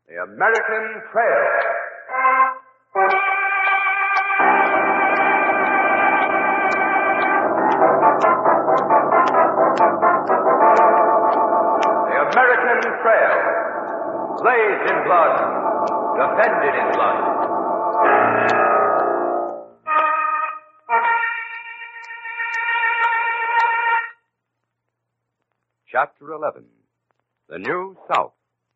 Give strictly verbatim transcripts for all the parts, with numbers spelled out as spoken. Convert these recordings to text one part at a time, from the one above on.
The American Trail. The American Trail. Blazed in blood. Defended in blood. Chapter eleven. The New South.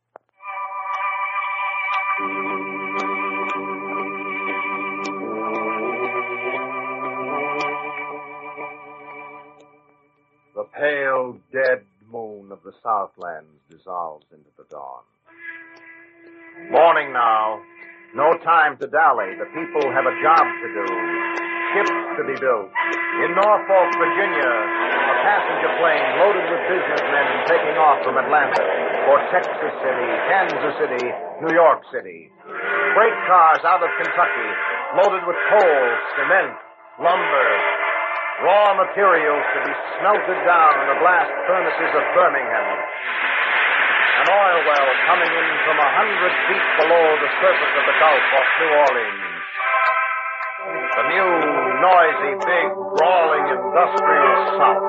The pale, dead moon of the Southlands dissolves into the dawn. Morning now. No time to dally. The people have a job to do. Ships to be built. In Norfolk, Virginia, a passenger plane loaded with businessmen taking off from Atlanta for Texas City, Kansas City, New York City. Freight cars out of Kentucky loaded with coal, cement, lumber, raw materials to be smelted down in the blast furnaces of Birmingham. An oil well coming in from a hundred feet below the surface of the Gulf off New Orleans. The new, noisy, big, brawling, industrial South.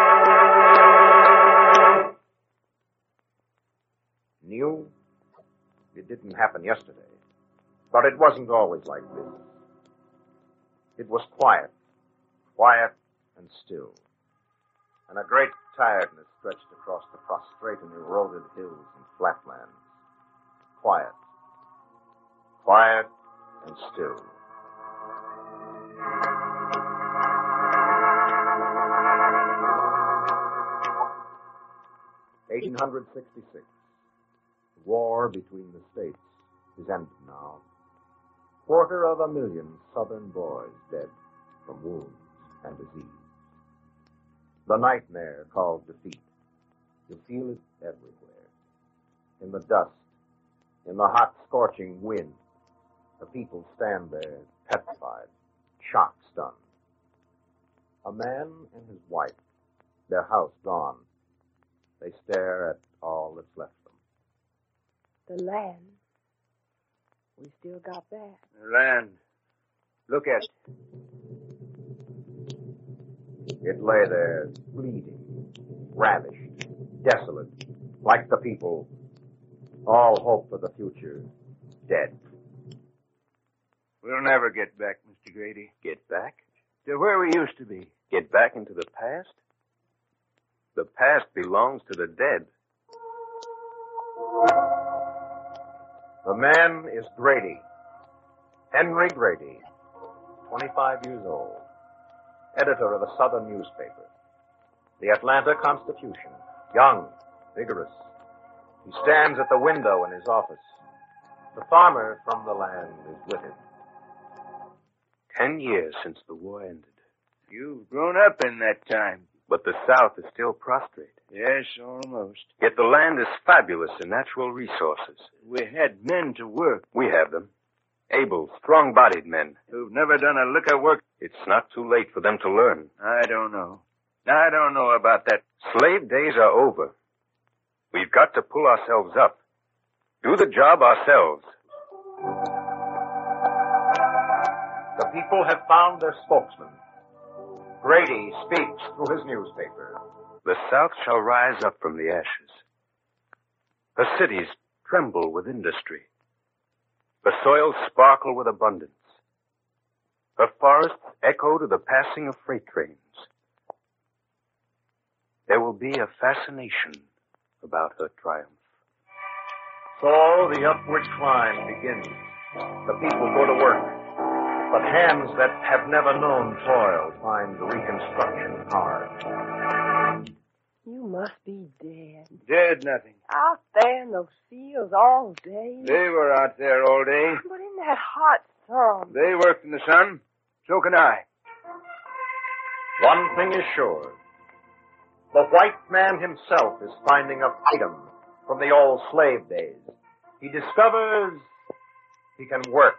New? It didn't happen yesterday. But it wasn't always like this. It was quiet. Quiet and still. And a great tiredness stretched across the prostrate and eroded hills and flatlands. Quiet. Quiet and still. eighteen sixty-six. The war between the states is ended now. Quarter of a million southern boys dead from wounds and disease. The nightmare called defeat. You feel it everywhere. In the dust, in the hot, scorching wind, the people stand there, petrified, shock-stunned. A man and his wife, their house gone. They stare at all that's left them. The land. We still got that. The land. Look at it. It lay there, bleeding, ravished, desolate, like the people. All hope for the future, dead. We'll never get back, Mister Grady. Get back? To where we used to be. Get back into the past? The past belongs to the dead. The man is Grady. Henry Grady, twenty-five years old. Editor of a Southern newspaper. The Atlanta Constitution. Young, vigorous. He stands at the window in his office. The farmer from the land is with him. Ten years since the war ended. You've grown up in that time. But the South is still prostrate. Yes, almost. Yet the land is fabulous in natural resources. We had men to work. We have them. Able, strong-bodied men. Who've never done a lick of work. It's not too late for them to learn. I don't know. I don't know about that. Slave days are over. We've got to pull ourselves up. Do the job ourselves. The people have found their spokesman. Grady speaks through his newspaper. The South shall rise up from the ashes. Her cities tremble with industry. Her soils sparkle with abundance. Her forests echo to the passing of freight trains. There will be a fascination about her triumph. So the upward climb begins. The people go to work. But hands that have never known toil find reconstruction hard. You must be dead. Dead nothing. Out there in those fields all day. They were out there all day. But in that hot sun. They worked in the sun. So can I. One thing is sure. The white man himself is finding a freedom from the old slave days. He discovers he can work.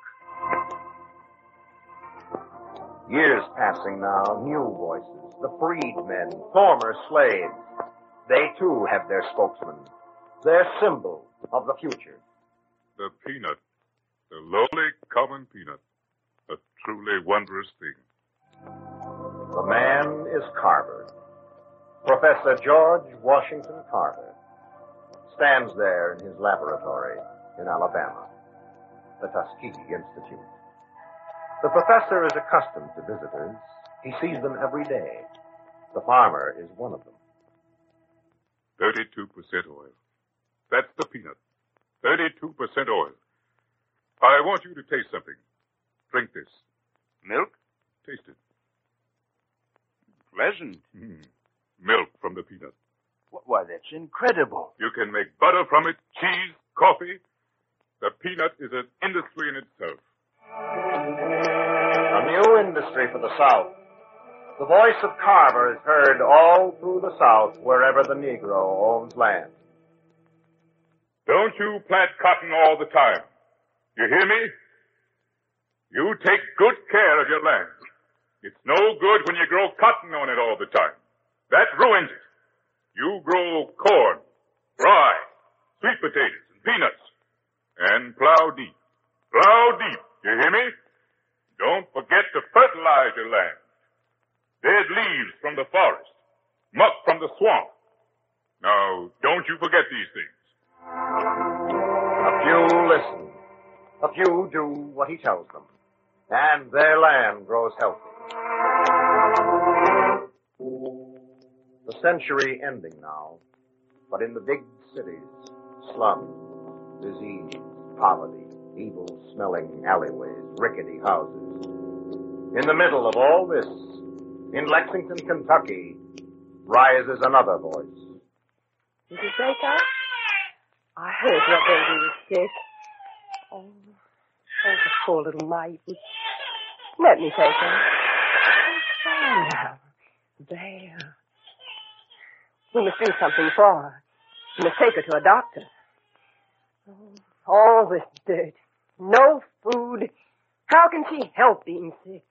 Years passing now, new voices, the freedmen, former slaves. They too have their spokesman, their symbol of the future. The peanut. The lowly common peanut. A truly wondrous thing. The man is Carver. Professor George Washington Carver stands there in his laboratory in Alabama, the Tuskegee Institute. The professor is accustomed to visitors. He sees them every day. The farmer is one of them. Thirty-two percent oil. That's the peanut. Thirty-two percent oil. I want you to taste something. Drink this. Milk? Taste it. Pleasant. Mm. Milk from the peanut. Why, that's incredible. You can make butter from it, cheese, coffee. The peanut is an industry in itself. A new industry for the South. The voice of Carver is heard all through the South wherever the Negro owns land. Don't you plant cotton all the time. You hear me? You take good care of your land. It's no good when you grow cotton on it all the time. That ruins it. You grow corn, rye, sweet potatoes, and peanuts. And plow deep. Plow deep. You hear me? Don't forget to fertilize your land. Dead leaves from the forest. Muck from the swamp. Now, don't you forget these things. A few listen. A few do what he tells them. And their land grows healthy. The century ending now. But in the big cities, slums, disease, poverty, evil-smelling alleyways, rickety houses. In the middle of all this, in Lexington, Kentucky, rises another voice. Missus Baker? I heard your baby was sick. Oh, oh, the poor little mite. Let me take her. Oh, now. There. We must do something for her. We must take her to a doctor. Oh, all this dirt. No food. How can she help being sick?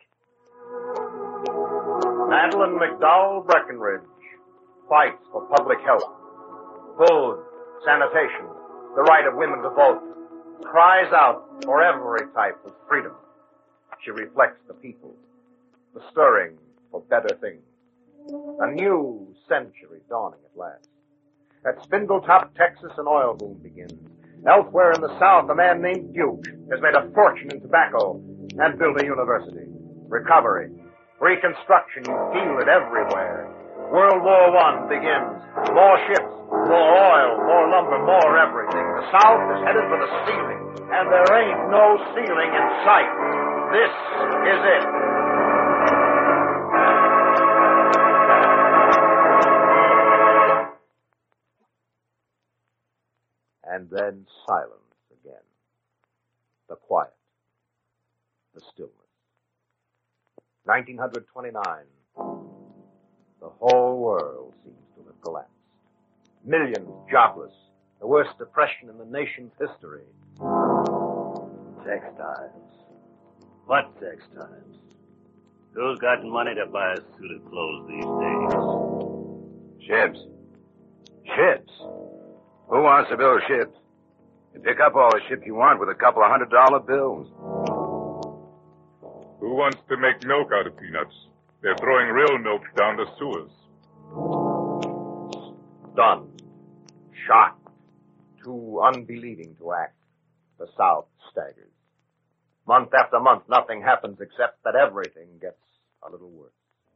Madeline McDowell Breckenridge fights for public health, food, sanitation, the right of women to vote, cries out for every type of freedom. She reflects the people, the stirring for better things. A new century dawning at last. At Spindletop, Texas, an oil boom begins. Elsewhere in the South, a man named Duke has made a fortune in tobacco and built a university. Recovery, reconstruction, you feel it everywhere. World War One begins. More ships, more oil, more lumber, more everything. The South is headed for the ceiling, and there ain't no ceiling in sight. This is it. And then silence again. The quiet. The stillness. nineteen twenty-nine. The whole world seems to have collapsed. Millions jobless. The worst depression in the nation's history. Textiles. What textiles? Who's got money to buy a suit of clothes these days? Ships. Ships. Who wants to build ships? You pick up all the ships you want with a couple of hundred dollar bills. Who wants to make milk out of peanuts? They're throwing real milk down the sewers. Stunned. Shocked. Too unbelieving to act. The South staggers. Month after month, nothing happens except that everything gets a little worse.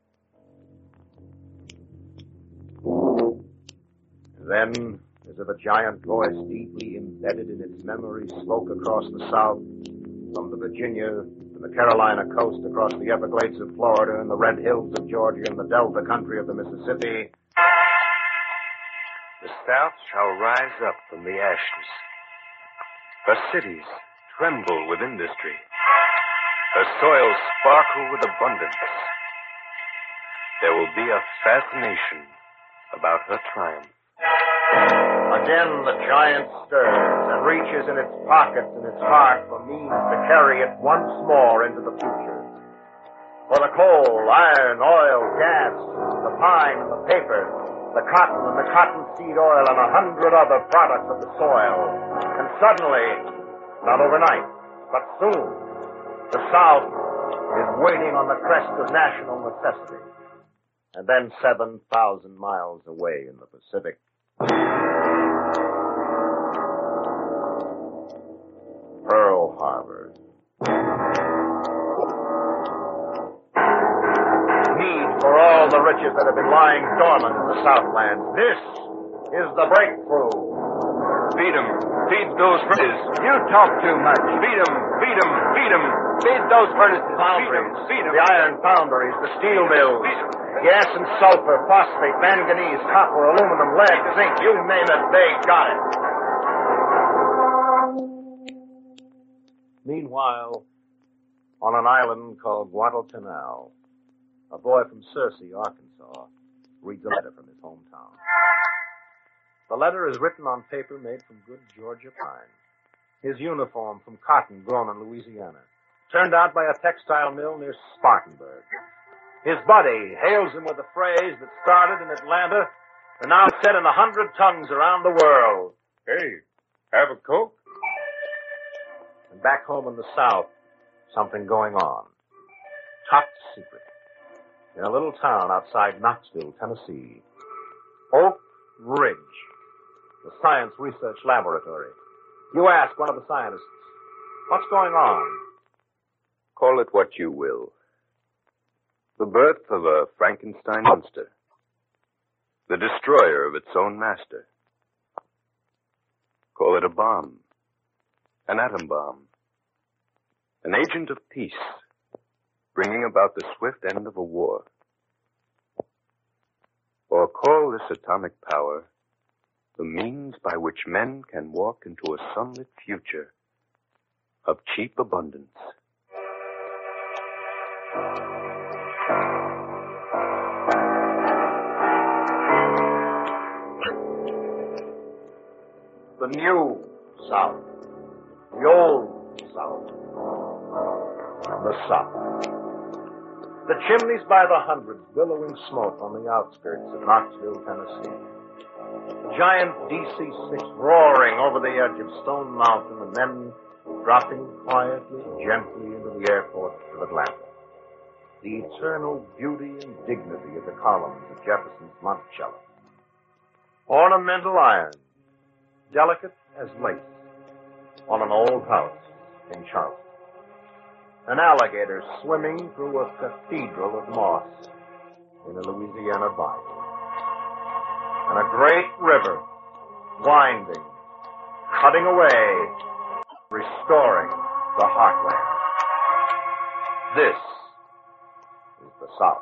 Then, as if a giant voice deeply embedded in its memory spoke across the South, from the Virginia to the Carolina coast, across the Everglades of Florida and the Red Hills of Georgia and the Delta country of the Mississippi. The South shall rise up from the ashes. Her cities tremble with industry. Her soil sparkle with abundance. There will be a fascination about her triumph. Again the giant stirs and reaches in its pockets and its heart for means to carry it once more into the future. For the coal, iron, oil, gas, the pine and the paper, the cotton and the cottonseed oil and a hundred other products of the soil. And suddenly, Not overnight, but soon. The South is waiting on the crest of national necessity. And then seven thousand miles away in the Pacific, Pearl Harbor. Need for all the riches that have been lying dormant in the Southland. This is the breakthrough. Feed 'em. Feed those furnaces. You talk too much. Feed 'em. Feed 'em. Feed 'em. Feed those furnaces. Foundries, Feed 'em. the iron foundries, the steel mills, Feed 'em. gas and sulfur, phosphate, manganese, copper, aluminum, lead, zinc, you name it, they got it. Meanwhile, on an island called Guadalcanal, a boy from Searcy, Arkansas, reads a letter from his hometown. The letter is written on paper made from good Georgia pine. His uniform from cotton grown in Louisiana, turned out by a textile mill near Spartanburg. His buddy hails him with a phrase that started in Atlanta and now said in a hundred tongues around the world. Hey, have a Coke? And back home in the South, something going on. Top secret. In a little town outside Knoxville, Tennessee. Oak Ridge, the Science Research Laboratory. You ask one of the scientists, what's going on? Call it what you will. The birth of a Frankenstein monster. The destroyer of its own master. Call it a bomb. An atom bomb. An agent of peace, bringing about the swift end of a war. Or call this atomic power the means by which men can walk into a sunlit future of cheap abundance. The new South. The old South. The South. The chimneys by the hundreds billowing smoke on the outskirts of Knoxville, Tennessee. The giant D C six roaring over the edge of Stone Mountain and then dropping quietly, gently into the airport of Atlanta. The eternal beauty and dignity of the columns of Jefferson's Monticello. Ornamental iron, delicate as lace, on an old house in Charleston. An alligator swimming through a cathedral of moss in a Louisiana bayou. And a great river winding, cutting away, restoring the heartland. This is the South.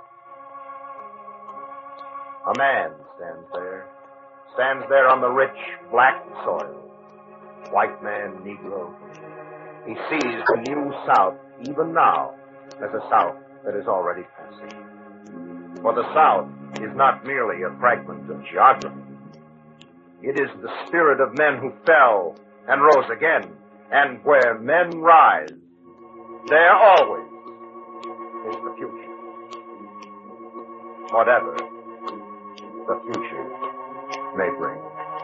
A man stands there, stands there on the rich black soil. White man, Negro. He sees the new South, even now, as a South that is already passing. For the South is not merely a fragment of geography. It is the spirit of men who fell and rose again. And where men rise, there always is the future. Whatever the future may bring.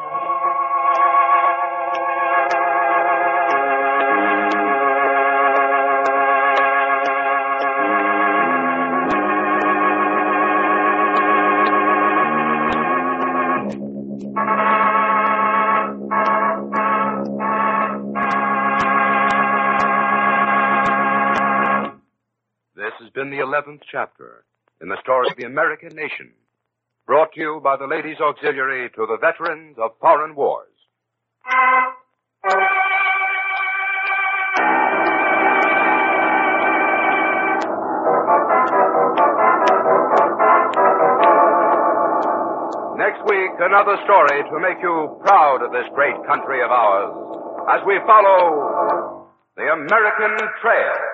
In the eleventh chapter in the story of the American nation, brought to you by the Ladies' Auxiliary to the Veterans of Foreign Wars. Next week, another story to make you proud of this great country of ours as we follow the American Trail.